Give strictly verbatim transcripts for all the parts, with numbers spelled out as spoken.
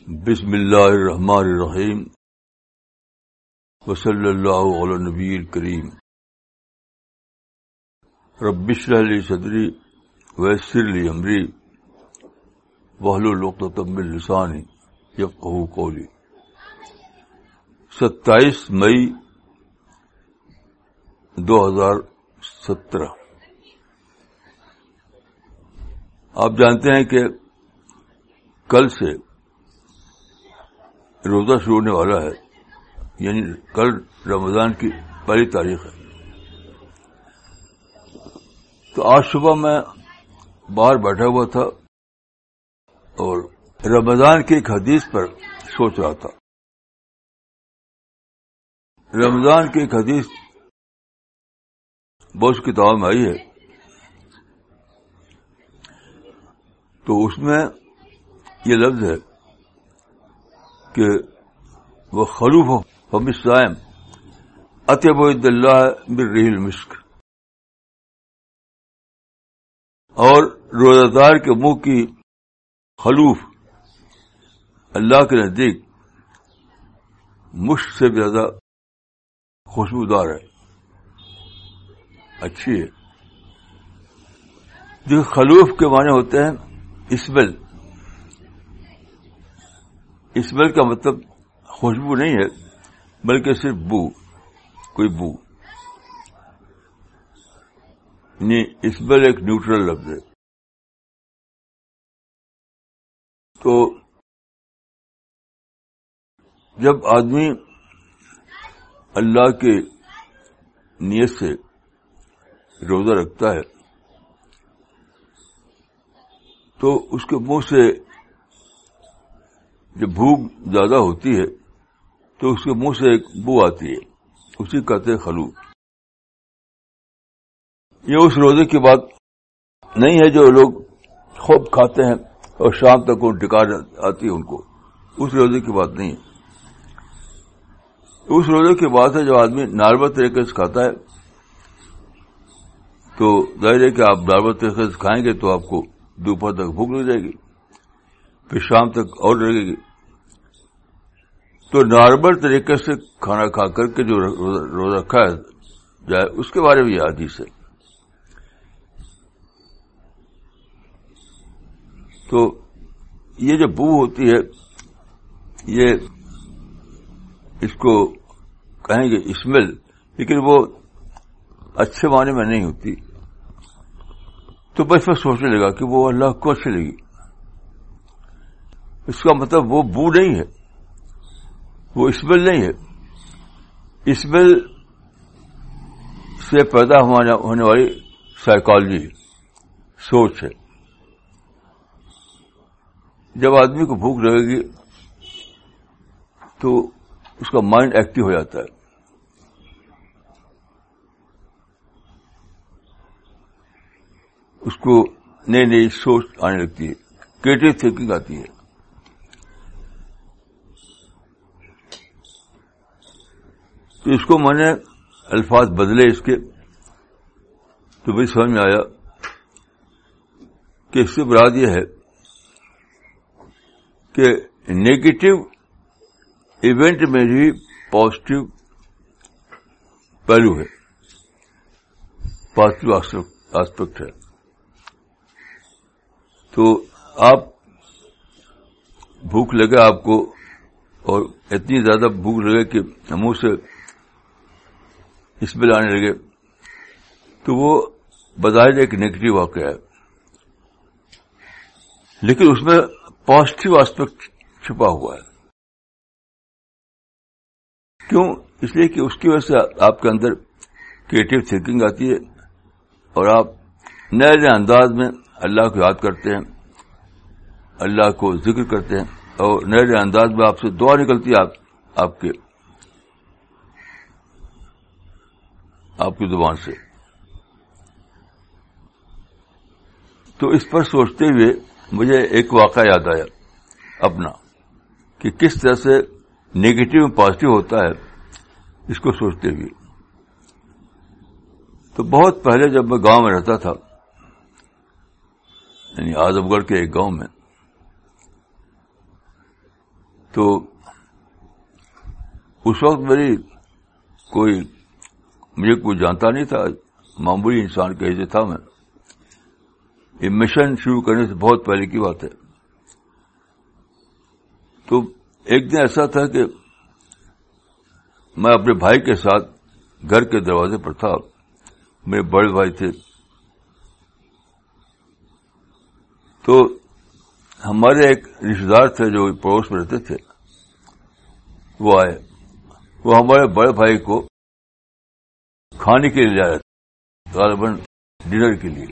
بسم اللہ الرحمن الرحیم وصلی اللہ علی النبی الکریم رب اشرح لی صدری ویسر لی امری واحلل عقدۃ من لسانی یفقہوا قولی. ستائیس مئی دو ہزار سترہ. آپ جانتے ہیں کہ کل سے روزہ شروع ہونے والا ہے، یعنی کل رمضان کی پہلی تاریخ ہے. تو آج صبح میں باہر بیٹھا ہوا تھا اور رمضان کی ایک حدیث پر سوچ رہا تھا. رمضان کی ایک حدیث بہت کتاب میں آئی ہے، تو اس میں یہ لفظ ہے کہ وہ خلوف فم الصائم اطیب عند اللہ من ریح المسک، اور روزہ دار کے منہ کی خلوف اللہ کے نزدیک مشک سے بھی زیادہ خوشبودار ہے، اچھی ہے. جو خلوف کے معنی ہوتے ہیں اسمیل. اسمیل کا مطلب خوشبو نہیں ہے بلکہ صرف بو، کوئی بو. یعنی اسمیل ایک نیوٹرل لفظ ہے. تو جب آدمی اللہ کے نیت سے روزہ رکھتا ہے تو اس کے منہ سے جب بھوک زیادہ ہوتی ہے تو اس کے منہ سے ایک بو آتی ہے، اسی کہتے ہیں خلوف. یہ اس روزے کی بات نہیں ہے جو لوگ خوب کھاتے ہیں اور شام تک ان ڈکار آتی ہے ان کو، اس روزے کی بات نہیں ہے. اس روزے کی بات ہے جو آدمی نارمل طریقے سے کھاتا ہے. تو ظاہر ہے کہ آپ نارمل طریقے سے کھائیں گے تو آپ کو دوپہر تک بھوک لگ جائے گی، پھر شام تک اور لگے گی. تو نارمل طریقے سے کھانا کھا کر کے جو روزہ رکھا ہے جائے اس کے بارے میں یہ حدیث ہے. تو یہ جو بو ہوتی ہے یہ اس کو کہیں گے اسمیل، لیکن وہ اچھے معنی میں نہیں ہوتی. تو بس میں سوچنے لگا کہ وہ اللہ کو اچھی لگی. اس کا مطلب وہ بو نہیں ہے، وہ اسمیل نہیں ہے. اسمیل سے پیدا ہونے والی سائیکالوجی، سوچ ہے. جب آدمی کو بھوک لگے گی تو اس کا مائنڈ ایکٹیو ہو جاتا ہے. اس کو نئی نئی سوچ آنے لگتی ہے، کریٹو تھنکنگ آتی ہے. تو اس کو میں نے الفاظ بدلے اس کے، تو مجھے سمجھ میں آیا کہ اس سے مراد یہ ہے کہ نیگیٹو ایونٹ میں بھی پازیٹو پہلو ہے، پازیٹو آسپیکٹ ہے. تو آپ بھوک لگے آپ کو اور اتنی زیادہ بھوک لگے کہ منہ سے اسمیل آنے لگے تو وہ بظاہر ایک نیگیٹو واقعہ ہے، لیکن اس میں پازیٹو آسپیکٹ چھپا ہوا ہے. کیوں؟ اس لیے کہ اس کی وجہ سے آپ کے اندر کریٹو تھنکنگ آتی ہے اور آپ نئے نئے انداز میں اللہ کو یاد کرتے ہیں، اللہ کو ذکر کرتے ہیں، اور نئے نئے انداز میں آپ سے دعا نکلتی ہے آپ آپ کے آپ کی زبان سے. تو اس پر سوچتے ہوئے مجھے ایک واقعہ یاد آیا اپنا، کہ کس طرح سے نیگیٹو میں پازیٹو ہوتا ہے اس کو سوچتے ہوئے. تو بہت پہلے جب میں گاؤں میں رہتا تھا، یعنی اعظم گڑھ کے ایک گاؤں میں، تو اس وقت میری کوئی مجھے کوئی جانتا نہیں تھا, معمولی انسان کیسے تھا میں. یہ مشن شروع کرنے سے بہت پہلے کی بات ہے. تو ایک دن ایسا تھا کہ میں اپنے بھائی کے ساتھ گھر کے دروازے پر تھا. میرے بڑے بھائی تھے. تو ہمارے ایک رشتے دار تھے جو پڑوس میں رہتے تھے, وہ آئے. وہ ہمارے بڑے بھائی کو کھانے کے لیے لے آئے, غالباً ڈنر کے لیے.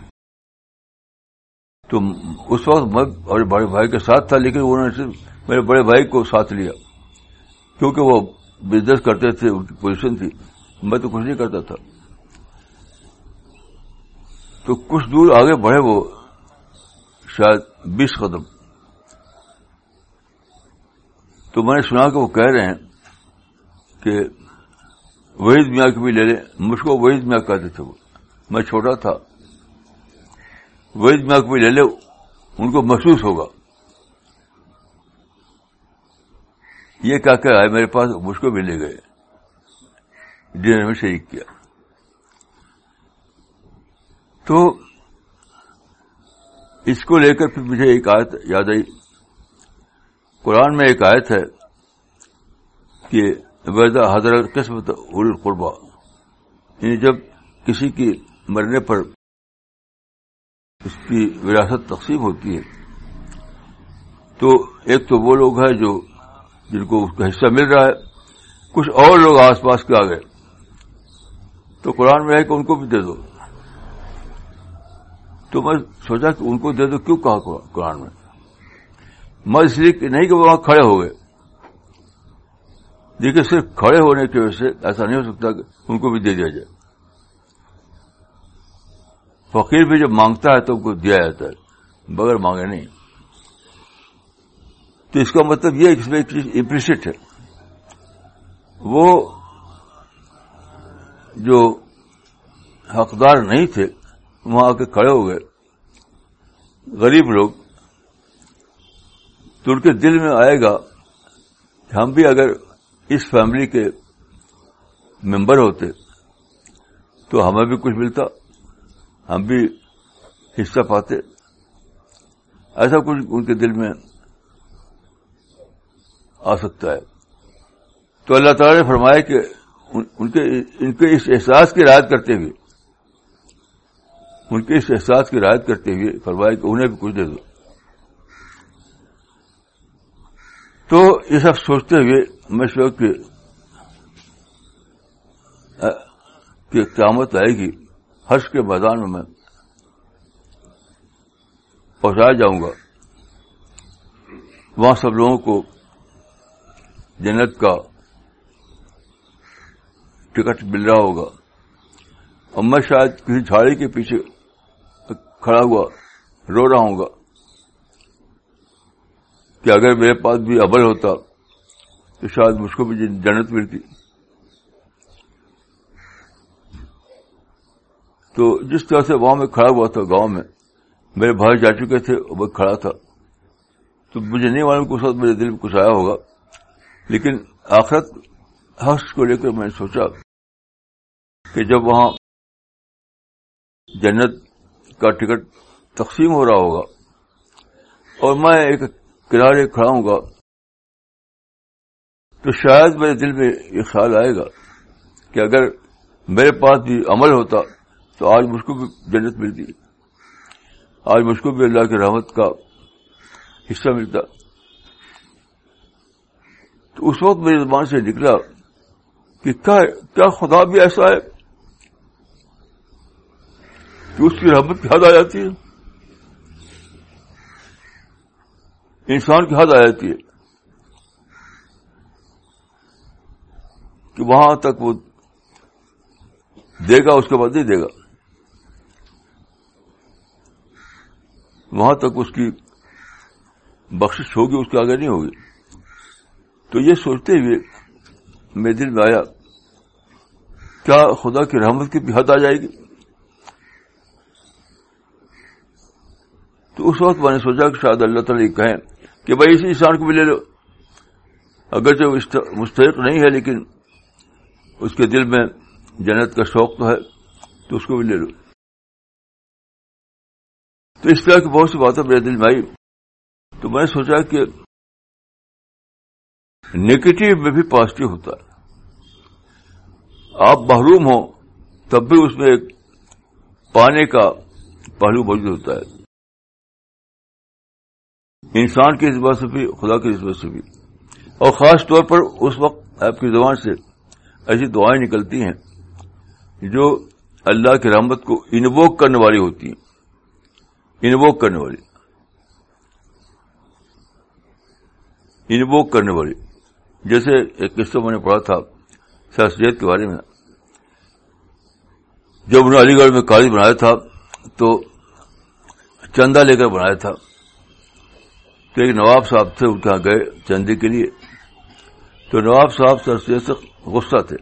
تو اس وقت میں اور بڑے بھائی کے ساتھ تھا, لیکن انہوں نے صرف میرے بڑے بھائی کو ساتھ لیا, کیونکہ وہ بزنس کرتے تھے, ان کی پوزیشن تھی. میں تو کچھ نہیں کرتا تھا. تو کچھ دور آگے بڑھے وہ, شاید بیس قدم. تو میں نے سنا کہ وہ کہہ رہے ہیں کہ وحید میاں کو بھی لے لیں. مجھ کو وحید میاں کہتے تھے, وہ میں چھوٹا تھا. وحید میاں کو بھی لے لے, ان کو محسوس ہوگا. یہ کہہ کے آئے میرے پاس, مجھ کو بھی لے گئے, ڈنر میں شریک کیا. تو اس کو لے کر پھر مجھے ایک آیت یاد آئی. قرآن میں ایک آیت ہے کہ وَإِذَا حَضَرَ قِسْمَةُ أُولِي الْقُرْبَى, یعنی جب کسی کی مرنے پر اس کی وراثت تقسیم ہوتی ہے, تو ایک تو وہ لوگ ہیں جو جن کو اس کا حصہ مل رہا ہے, کچھ اور لوگ آس پاس کے آ گئے. تو قرآن میں ہے کہ ان کو بھی دے دو. تو میں سوچا کہ ان کو دے دو کیوں کہا قرآن میں. میں اس لیے نہیں کہ وہ وہاں کھڑے ہو گئے. دیکھیے صرف کھڑے ہونے کی وجہ سے ایسا نہیں ہو سکتا کہ ان کو بھی دے دیا جائے. فقیر بھی جب مانگتا ہے تو ان کو دیا جاتا ہے, بغیر مانگے نہیں. تو اس کا مطلب یہ ہے کہ اس میں ایک چیز امپلیسٹ ہے. وہ جو حقدار نہیں تھے وہاں آ کے کھڑے ہو گئے, غریب لوگ. تو ان کے دل میں آئے گا کہ ہم بھی اگر اس فیملی کے ممبر ہوتے تو ہمیں بھی کچھ ملتا, ہم بھی حصہ پاتے. ایسا کچھ ان کے دل میں آ سکتا ہے. تو اللہ تعالیٰ نے فرمایا کہ ان کے ان کے اس احساس کی رعایت کرتے ہوئے ان کے اس احساس کی رعایت کرتے ہوئے فرمایا کہ انہیں بھی کچھ دے دو. تو یہ سب سوچتے ہوئے میں سوچ کہ کہ قیامت آئے گی, حشر کے میدان میں میں پہنچایا جاؤں گا. وہاں سب لوگوں کو جنت کا ٹکٹ مل رہا ہوگا, اور میں شاید کسی جھاڑی کے پیچھے کھڑا ہوا رو رہا ہوں گا کہ اگر میرے پاس بھی عمل ہوتا تو شاید مجھ کو بھی جنت ملتی. تو جس طرح سے وہاں میں کھڑا ہوا تھا گاؤں میں, میرے بھائی جا چکے تھے اور میں کھڑا تھا, تو مجھے نہیں معلوم کہ اس وقت میرے دل میں کچھ آیا ہوگا. لیکن آخرت حشر کو لے کر میں نے سوچا کہ جب وہاں جنت کا ٹکٹ تقسیم ہو رہا ہوگا اور میں ایک کنارے کھڑا ہوں گا, تو شاید میرے دل میں یہ خیال آئے گا کہ اگر میرے پاس بھی عمل ہوتا تو آج مجھ کو بھی جنت ملتی, آج مجھ کو بھی اللہ کی رحمت کا حصہ ملتا. تو اس وقت میری زبان سے نکلا کہ کیا کیا خدا بھی ایسا ہے کہ اس کی رحمت کی حد آ جاتی ہے, انسان کی حد آ جاتی ہے کہ وہاں تک وہ دے گا, اس کے بعد نہیں دے گا, وہاں تک اس کی بخشش ہوگی, اس کے آگے نہیں ہوگی. تو یہ سوچتے ہوئے میرے دل میں آیا کیا خدا کی رحمت کی بھی حد آ جائے گی. تو اس وقت میں نے سوچا کہ شاید اللہ تعالیٰ یہ کہیں کہ بھائی اسی انسان کو بھی لے لو, اگرچہ وہ مستحق نہیں ہے لیکن اس کے دل میں جنت کا شوق تو ہے تو اس کو بھی لے لو. تو اس طرح کی بہت سی باتیں میرے دل میں آئی. تو میں نے سوچا کہ نیگیٹو میں بھی پازیٹو ہوتا ہے. آپ محروم ہوں تب بھی اس میں ایک پانے کا پہلو موجود ہوتا ہے, انسان کی نسبت سے بھی خدا کی نسبت سے بھی. اور خاص طور پر اس وقت آپ کی زبان سے ایسی دعائیں نکلتی ہیں جو اللہ کی رحمت کو انووک کرنے والی ہوتی ہیں, انووک کرنے والی انووک کرنے والی جیسے ایک قصہ میں نے پڑھا تھا سر سید کے بارے میں. جب انہوں نے علی گڑھ میں کالج بنایا تھا تو چندہ لے کر بنایا تھا. تو ایک نواب صاحب تھے, ان کے یہاں گئے چندے کے لیے. تو نواب صاحب سر سید سے غصہ تھے,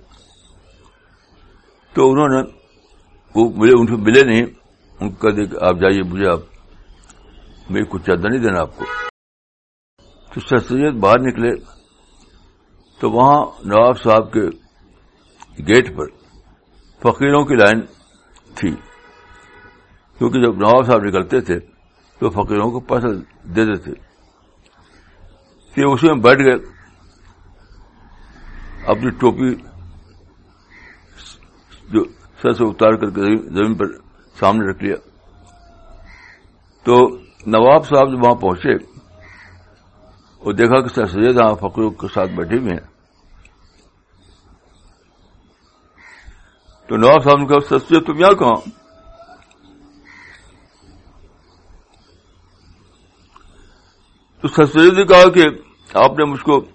تو انہوں نے وہ ملے ان سے ملے نہیں. ان کو کہا کہ آپ جائیے, مجھے آپ میرے کو چندہ نہیں دینا آپ کو. تو سر سید باہر نکلے تو وہاں نواب صاحب کے گیٹ پر فقیروں کی لائن تھی, کیونکہ جب نواب صاحب نکلتے تھے تو فقیروں کو پیسہ دیتے تھے. کہ اسی میں بیٹھ گئے, اپنی ٹوپی جو سر سے اتار کر کے زمین پر سامنے رکھ لیا. تو نواب صاحب جب وہاں پہنچے وہ دیکھا کہ سر سید یہاں فقیروں کے ساتھ بیٹھے ہوئے ہیں. تو نواب صاحب نے کہا سر سید تم یہاں کہاں؟ تو سر سید نے کہا کہ آپ نے مجھ کو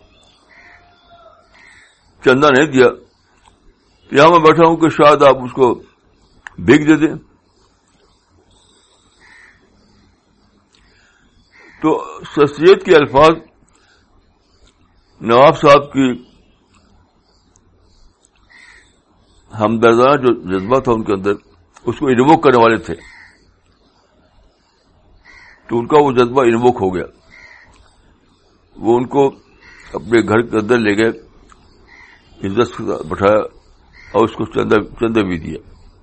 چندہ نہیں دیا, یہاں میں بیٹھا ہوں کہ شاید آپ اس کو بھیگ دے دیں. تو سر سید کے الفاظ نواب صاحب کی ہمدردانہ جو جذبہ تھا ان کے اندر اس کو انووک کرنے والے تھے. تو ان کا وہ جذبہ انووک ہو گیا. وہ ان کو اپنے گھر کے اندر لے گئے, عزت سے بٹھایا اور اس کو چندہ چندہ بھی دیا.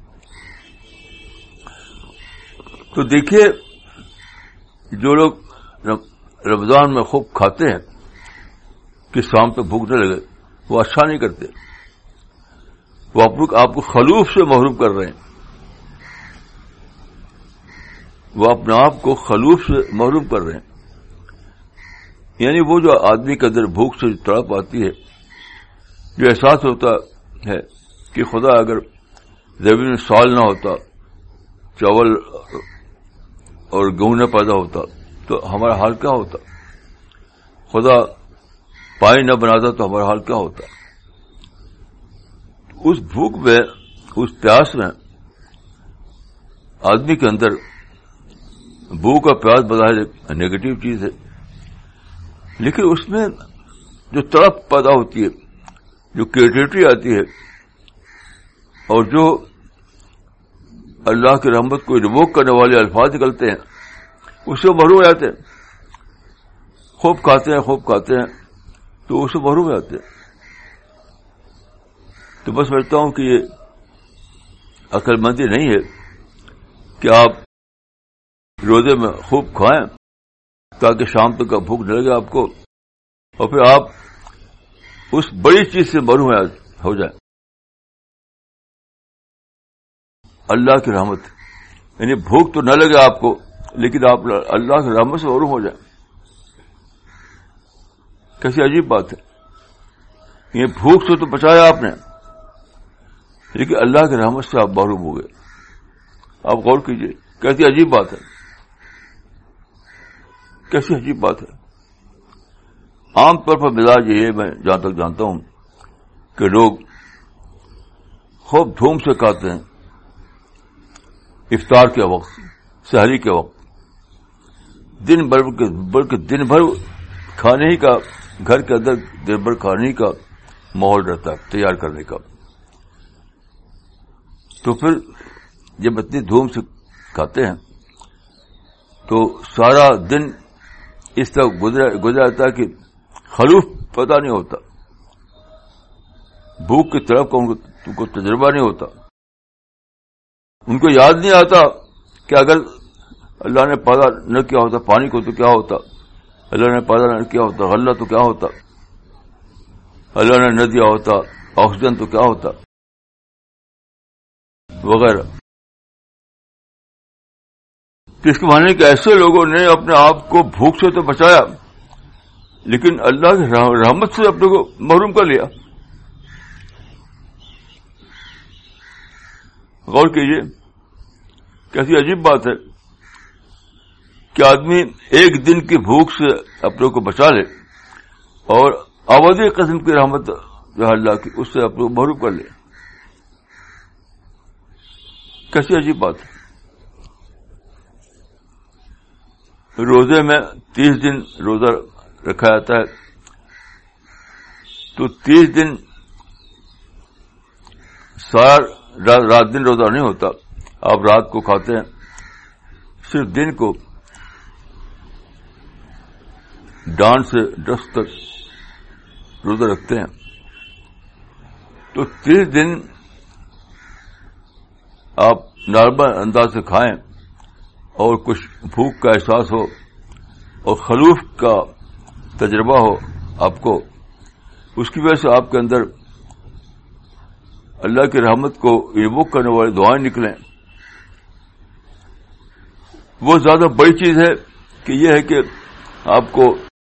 تو دیکھیے جو لوگ رمضان میں خوب کھاتے ہیں کہ شام پہ بھوک نہ لگے, وہ اچھا نہیں کرتے. وہ آپ کو خلوف سے محروم کر رہے ہیں, وہ اپنے آپ کو خلوف سے محروم کر رہے ہیں. یعنی وہ جو آدمی کے اندر بھوک سے تڑپ آتی ہے, جو احساس ہوتا ہے کہ خدا اگر زمین میں سال نہ ہوتا, چاول اور گیہوں نہ پیدا ہوتا تو ہمارا حال کیا ہوتا, خدا پانی نہ بناتا تو ہمارا حال کیا ہوتا. اس بھوک میں, اس پیاس میں آدمی کے اندر بھوک اور پیاس بظاہر ایک نیگیٹو چیز ہے, لیکن اس میں جو تڑپ پیدا ہوتی ہے, جو کریٹیوٹی آتی ہے, اور جو اللہ کی رحمت کو انووک کرنے والے الفاظ نکلتے ہیں, اس سے محروم ہو جاتے ہیں. خوب کھاتے ہیں خوب کھاتے ہیں تو اس سے محروم ہو جاتے ہیں. تو بس سمجھتا ہوں کہ یہ عقل مندی نہیں ہے کہ آپ روزے میں خوب کھائیں تاکہ شام تک کا بھوک نہ لگے آپ کو, اور پھر آپ اس بڑی چیز سے محروم ہو جائیں, اللہ کی رحمت. یعنی بھوک تو نہ لگے آپ کو لیکن آپ اللہ کی رحمت سے محروم ہو جائیں. کیسی عجیب بات ہے. یہ بھوک سے تو بچایا آپ نے, لیکن اللہ کی رحمت سے آپ محروم ہو گئے. آپ غور کیجئے, کیسی عجیب بات ہے, کیسی عجیب بات ہے. عام طور پر مزاج یہ ہے, میں جہاں تک جانتا ہوں, کہ لوگ خوب دھوم سے کھاتے ہیں افطار کے وقت, سحری کے وقت, دن بھر بلکہ دن بھر کھانے ہی کا, گھر کے اندر دن بھر کھانے ہی کا ماحول رہتا ہے تیار کرنے کا. تو پھر جب اتنی دھوم سے کھاتے ہیں تو سارا دن اس طرح گزرا جاتا ہے کہ خلوف پتہ نہیں ہوتا, بھوک کی طرف کا ان کو, ان کو تجربہ نہیں ہوتا. ان کو یاد نہیں آتا کہ اگر اللہ نے پیدا نہ کیا ہوتا پانی کو تو کیا ہوتا, اللہ نے پیدا نہ کیا ہوتا غلہ تو کیا ہوتا, اللہ نے نہ دیا ہوتا آکسیجن تو کیا ہوتا, وغیرہ. تو اس کے معنی کہ ایسے لوگوں نے اپنے آپ کو بھوک سے تو بچایا, لیکن اللہ کی رحمت سے اپنے کو محروم کر لیا. غور کیجیے, کیسی عجیب بات ہے کہ آدمی ایک دن کی بھوک سے اپنے کو بچا لے اور ابدی قسم کی رحمت جو اللہ کی اس سے اپنے کو محروم کر لے. کیسی عجیب بات ہے. روزے میں تیس دن روزہ رکھا جاتا ہے, تو تیس دن سارا رات دن روزہ نہیں ہوتا, آپ رات کو کھاتے ہیں, صرف دن کو ڈان سے ڈس تک روزہ رکھتے ہیں. تو تیس دن آپ نارمل انداز سے کھائیں اور کچھ بھوک کا احساس ہو اور خلوص کا تجربہ ہو آپ کو, اس کی وجہ سے آپ کے اندر اللہ کی رحمت کو ایووک کرنے والی دعائیں نکلیں. وہ زیادہ بڑی چیز ہے کہ یہ ہے کہ آپ کو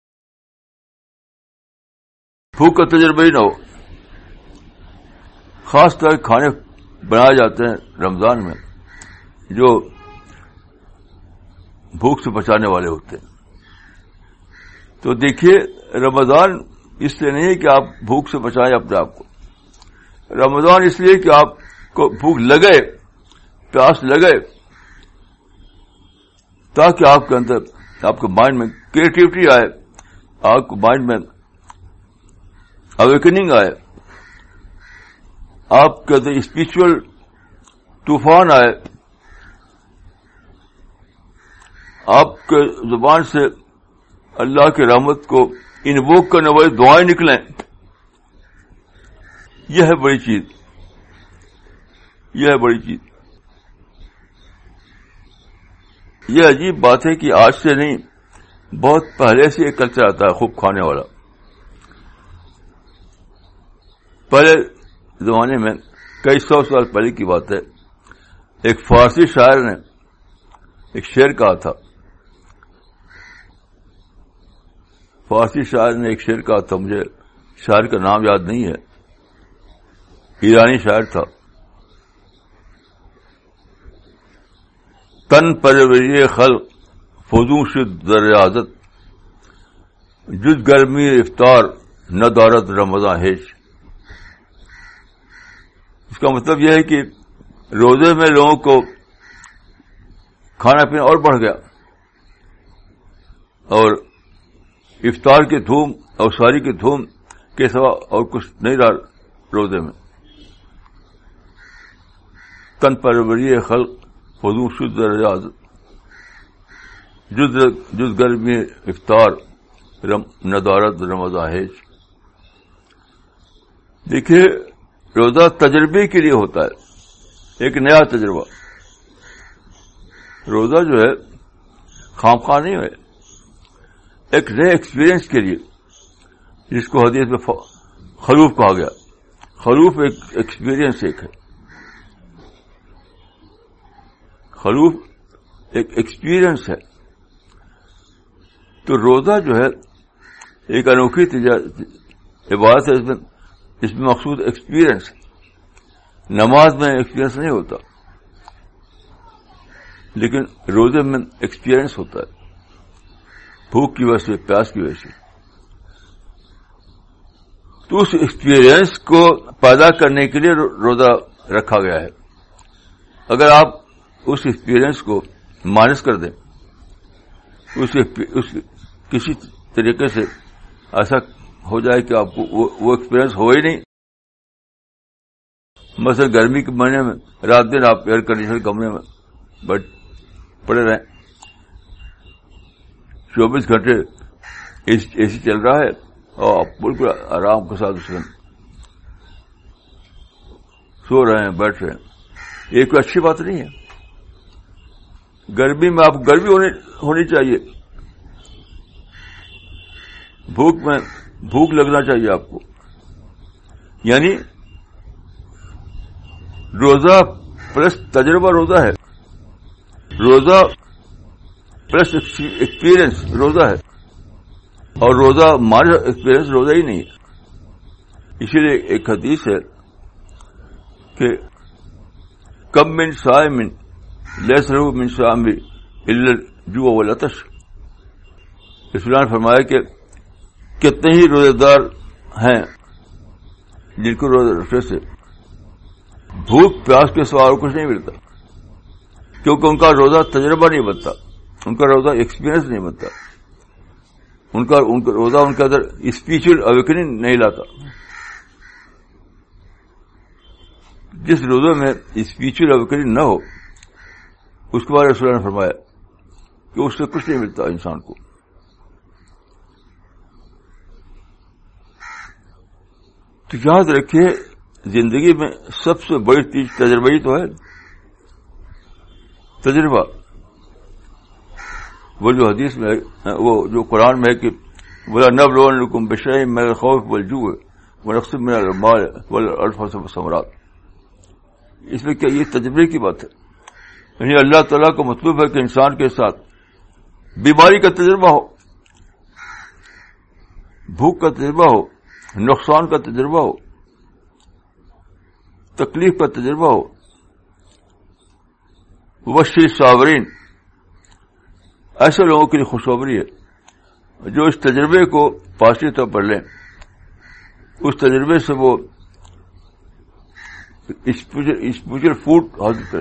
بھوک کا تجربہ ہی نہ ہو. خاص طور کے کھانے بنائے جاتے ہیں رمضان میں جو بھوک سے بچانے والے ہوتے ہیں. تو دیکھیے, رمضان اس لیے نہیں کہ آپ بھوک سے بچائیں اپنے آپ کو, رمضان اس لیے کہ آپ کو بھوک لگے, پیاس لگے, تاکہ آپ کے اندر, آپ کے مائنڈ میں کریٹیوٹی آئے, آپ کے مائنڈ میں اویکننگ آئے, آپ کے اندر اسپرچل طوفان آئے, آپ کے زبان سے اللہ کی رحمت کو انووک کرنے والی دعائیں نکلیں. یہ ہے بڑی چیز, یہ ہے بڑی چیز. یہ عجیب بات ہے کہ آج سے نہیں, بہت پہلے سے یہ کلچر آتا ہے خوب کھانے والا. پہلے زمانے میں, کئی سو سال پہلے کی بات ہے, ایک فارسی شاعر نے ایک شعر کہا تھا. فارسی شاعر نے ایک شعر کہا تھا, مجھے شاعر کا نام یاد نہیں ہے, ایرانی شاعر تھا. تن پروری خلق فضو شد در عادت, جز گرمی افطار نہ دارت رمضان ہیچ. اس کا مطلب یہ ہے کہ روزے میں لوگوں کو کھانا پینا اور بڑھ گیا, اور افطار کی دھوم اور ساری کی دھوم کے سوا اور کچھ نہیں رہا روزے میں. تن پروری خلق فضو شد ریاضت, جز گرمی افطار ندارت رمضان ہیج. دیکھیے, روزہ تجربے کے لیے ہوتا ہے, ایک نیا تجربہ. روزہ جو ہے خام خواہ نہیں ہے, ایک نئے ایکسپیرئنس کے لیے, جس کو حدیث میں خلوف کہا گیا. خلوف ایک ایکسپیرئنس ایک ہے, خلوف ایک ایکسپیرئنس ہے. تو روزہ جو ہے ایک انوکھی عبادت ہے, اس میں اس میں مقصود ایکسپیرئنس. نماز میں ایکسپیرئنس نہیں ہوتا, لیکن روزے میں ایکسپیرئنس ہوتا ہے, بھوک کی وجہ سے, پیاس کی وجہ سے. تو اس ایکسپیرئنس کو پیدا کرنے کے لیے روزہ رکھا گیا ہے. اگر آپ اس ایکسپیرئنس کو مائنس کر دیں, اس, اس کسی طریقے سے ایسا ہو جائے کہ آپ کو وہ ایکسپیرئنس ہو ہی نہیں. مثلا گرمی کے مہینے میں رات دن آپ ایئر کنڈیشن کمرے میں بیٹھ پڑے رہیں, چوبیس گھنٹے اے سی چل رہا ہے اور آپ بالکل آرام کے ساتھ اس میں سو رہے ہیں, بیٹھ رہے ہیں, یہ کوئی اچھی بات نہیں ہے. گرمی میں آپ گرمی ہونی ہونی چاہیے, بھوک میں بھوک لگنا چاہیے آپ کو. یعنی روزہ پلس تجربہ روزہ ہے, روزہ پلس ایکسپیرئنس روزہ ہے, اور روزہ مارا ایکسپیرئنس روزہ ہی نہیں ہے. اسی لیے ایک حدیث ہے کہ کم من صائم لیس لہ من صیام الا الجوع والعطش. اسلام نے فرمایا کہ کتنے ہی روزے دار ہیں جن کو روزہ رکھنے سے بھوک پیاس کے سوا کچھ نہیں ملتا, کیونکہ ان کا روزہ تجربہ نہیں بنتا, ان کا روزہ ایکسپیرئنس نہیں بنتا, ان کا ان کا روزہ ان کے اندر اسپریچل اویکننگ نہیں لاتا. جس روزے میں اسپریچل اویکننگ نہ ہو اس کے بارے رسول نے فرمایا کہ اس سے کچھ نہیں ملتا انسان کو. تو یاد رکھیے زندگی میں سب سے بڑی چیز تجربہ ہی تو ہے, تجربہ. وہ جو حدیث میں وہ جو قرآن میں ہے کہ بولا نبلونکم بشیء من الخوف والجوع ونقص من المال والانفس والثمرات. اس میں کیا یہ تجربے کی بات ہے؟ یعنی اللہ تعالیٰ کو مطلوب ہے کہ انسان کے ساتھ بیماری کا تجربہ ہو, بھوک کا تجربہ ہو, نقصان کا تجربہ ہو, تکلیف کا تجربہ ہو. وبشر الصابرین, ایسے لوگوں کے لیے خوشخبری ہے جو اس تجربے کو پازیٹو طور پر لیں, اس تجربے سے وہ اسپریچل فوڈ حاصل کریں.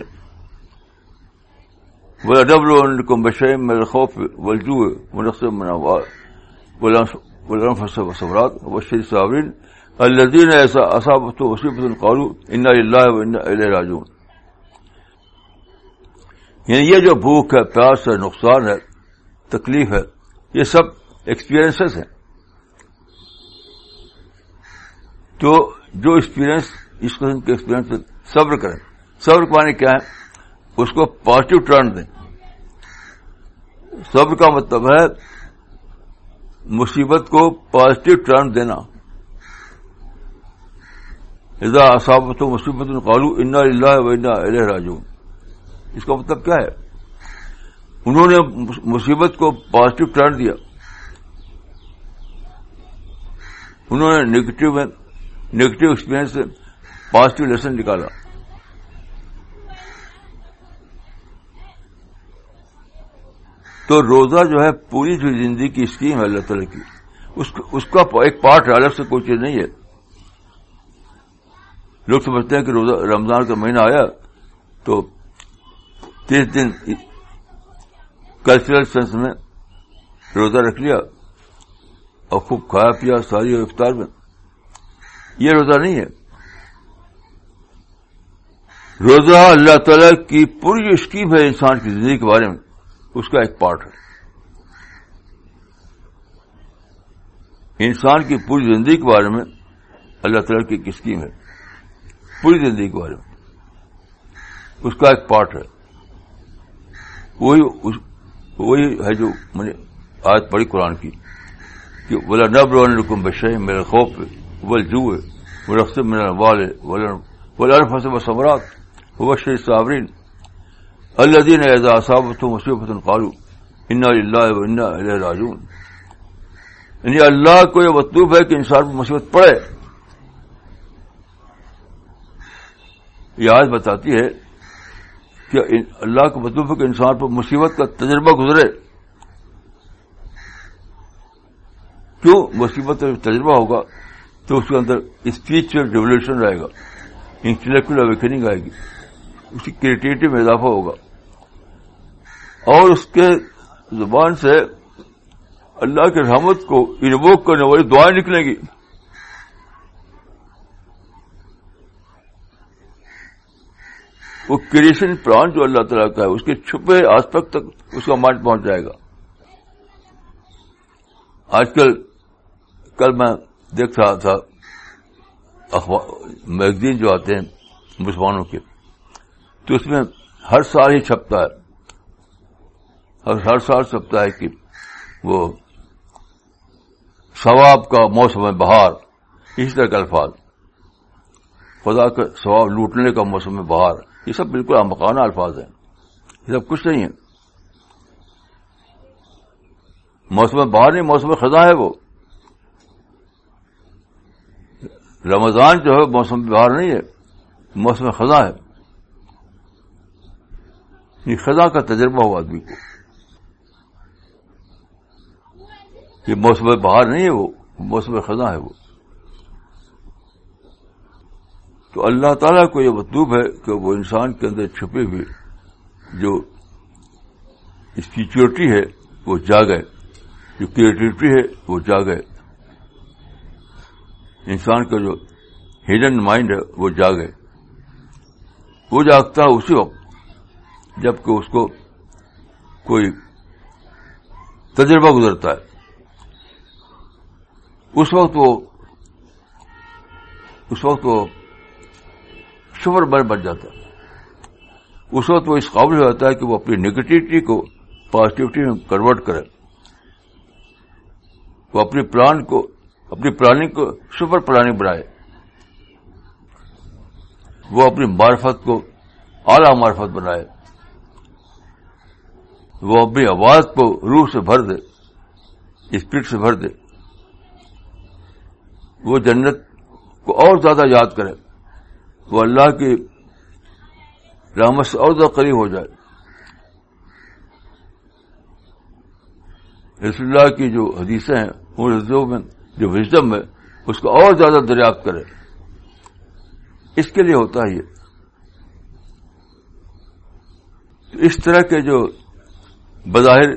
وَلَنَبْلُوَنَّكُم بِشَيْءٍ مِّنَ الْخَوْفِ وَالْجُوعِ وَنَقْصٍ مِّنَ الْأَمْوَالِ وَالْأَنفُسِ وَالثَّمَرَاتِ وَبَشِّرِ الصَّابِرِينَ الَّذِينَ إِذَا أَصَابَتْهُمْ مُصِيبَةٌ قَالُوا إِنَّا لِلَّهِ وَإِنَّا إِلَيْهِ راجعون. یعنی یہ جو بھوک ہے, پیاس ہے, نقصان ہے, تکلیف ہے, یہ سب ایکسپیرئنسز ہیں. تو جو ایکسپیرئنس اس قسم کے ایکسپیرئنس صبر کریں. صبر پانے کیا ہے, اس کو پازیٹو ٹرن دیں. صبر کا مطلب ہے مصیبت کو پازیٹو ٹرن دینا. اذا اصابتهم مصیبۃ قالوا انا للہ وانا الیہ راجعون. اس کا مطلب کیا ہے؟ انہوں نے مصیبت کو پازیٹو ٹرن دیا, انہوں نے نیگیٹو میں نیگیٹو ایکسپیرئنس سے پازیٹو لیسن نکالا. تو روزہ جو ہے پوری جو زندگی کی اسکیم ہے اللہ تعالیٰ کی, اس اس کا ایک پارٹ ہے, الگ سے کوئی چیز نہیں ہے. لوگ سمجھتے ہیں کہ روزہ رمضان کا مہینہ آیا تو تیس دن کلچرل سینس میں روزہ رکھ لیا اور خوب کھایا پیا ساری افطار میں. یہ روزہ نہیں ہے. روزہ اللہ تعالیٰ کی پوری اسکیم ہے انسان کی زندگی کے بارے میں, اس کا ایک پارٹ ہے. انسان کی پوری زندگی کے بارے میں اللہ تعالیٰ کی ایک اسکیم ہے, پوری زندگی کے بارے میں اس کا ایک پارٹ ہے. وہی وہی ہے جو میں نے آیت پڑھی قرآن کی کہ وَلَنَبْلُوَنَّكُم بِشَيْءٍ مِّنَ الْخَوْفِ وَالْجُوعِ وَنَقْصٍ مِّنَ الْأَمْوَالِ وَالْأَنفُسِ وَالثَّمَرَاتِ وَبَشِّرِ الصَّابِرِينَ الَّذِينَ إِذَا أَصَابَتْهُم مُّصِيبَةٌ قَالُوا إِنَّا لِلَّهِ وَإِنَّا إِلَيْهِ راجعون. یعنی اللہ کو یہ مطلوب ہے کہ انسان پر مصیبت پڑے. یہ آیت بتاتی ہے کہ اللہ کو مطلوب ہے کہ انسان پر مصیبت کا تجربہ گزرے. کیوں؟ مصیبت کا تجربہ ہوگا تو اس کے اندر اسپریچل ریولیوشن رہے گا, انٹلیکچوئل اویکننگ آئے گی, اس کی کریٹیوٹی میں اضافہ ہوگا, اور اس کے زبان سے اللہ کی رحمت کو انووک کرنے والی دعائیں نکلیں گی. وہ کریشن پلان جو اللہ تعالیٰ کا ہے اس کے چھپے آسپیکٹ تک اس کا مائنڈ پہنچ جائے گا. آج کل کل میں دیکھ رہا تھا میگزین جو آتے ہیں مسلمانوں کے، تو اس میں ہر سال ہی چھپتا ہے، ہر ہر سال چھپتا ہے کہ وہ ثواب کا موسم بہار، اسی طرح کے الفاظ، خدا کا ثواب لوٹنے کا موسم بہار، یہ سب بالکل احمقانہ الفاظ ہیں، یہ سب کچھ نہیں ہے۔ موسم بہار نہیں، موسم خزاں ہے وہ۔ رمضان جو ہے موسم بہار نہیں ہے، موسم خزاں ہے۔ یہ خزاں کا تجربہ ہوا آدمی کو، یہ موسم بہار نہیں ہے، وہ موسم خزاں ہے وہ۔ تو اللہ تعالیٰ کو یہ مطلوب ہے کہ وہ انسان کے اندر چھپے ہوئے جو اسپریچولیٹی ہے وہ جاگے، جو کریٹیوٹی ہے وہ جاگے، انسان کا جو ہڈن مائنڈ ہے وہ جاگے۔ وہ جاگتا ہے اسی وقت جب کہ اس کو کوئی تجربہ گزرتا ہے، اس وقت وہ اس وقت وہ شفر بن بن جاتا ہے، اس وقت وہ اس قابل ہو جاتا ہے کہ وہ اپنی نگیٹیوٹی کو پازیٹیوٹی میں کنورٹ کرے، وہ اپنی پلان کو اپنی پلاننگ کو سپر پلاننگ بنائے، وہ اپنی معرفت کو اعلیٰ معرفت بنائے، وہ اپنی آواز کو روح سے بھر دے، اسپرٹ سے بھر دے، وہ جنت کو اور زیادہ یاد کرے، وہ اللہ کی رحمت سے اور زیادہ قریب ہو جائے، رسول اللہ کی جو حدیثیں ہیں ان حدیثوں میں جو وژڈم ہے اس کو اور زیادہ دریافت کرے۔ اس کے لیے ہوتا ہے یہ۔ اس طرح کے جو بظاہر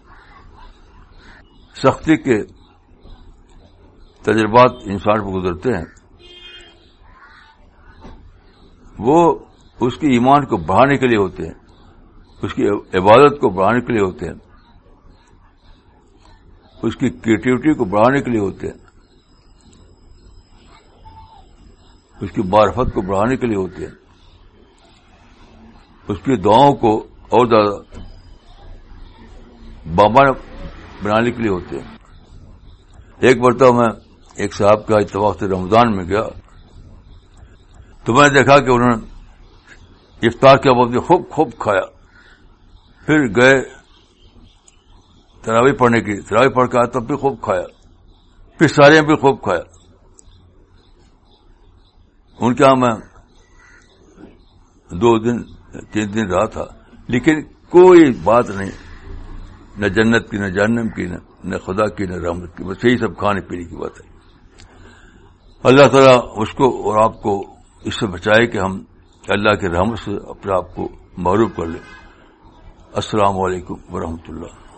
سختی کے تجربات انسان کو گزرتے ہیں، وہ اس کی ایمان کو بڑھانے کے لیے ہوتے ہیں، اس کی عبادت کو بڑھانے کے لیے ہوتے ہیں، اس کی کریٹیوٹی کو بڑھانے کے لیے ہوتے ہیں، اس کی معرفت کو بڑھانے کے لیے ہوتے ہیں، اس کی دعاؤں کو اور زیادہ بامبا بنانے کے لیے ہوتے ہیں۔ ایک مرتبہ میں ایک صاحب کا اتفاق سے رمضان میں گیا تو میں نے دیکھا کہ انہوں نے افطار کے وقت خوب خوب کھایا، پھر گئے تراویح پڑھنے کی، تراویح پڑھ کے آیا تب بھی خوب کھایا، پھر سارے بھی خوب کھایا۔ ان کے یہاں میں دو دن تین دن رہا تھا، لیکن کوئی بات نہیں، نہ جنت کی، نہ جہنم کی، نہ خدا کی، نہ رحمت کی، بس یہی سب کھانے پینے کی بات ہے۔ اللہ تعالیٰ اس کو اور آپ کو اس سے بچائے کہ ہم اللہ کی رحمت سے اپنے آپ کو معروف کر لیں۔ السلام علیکم ورحمۃ اللہ۔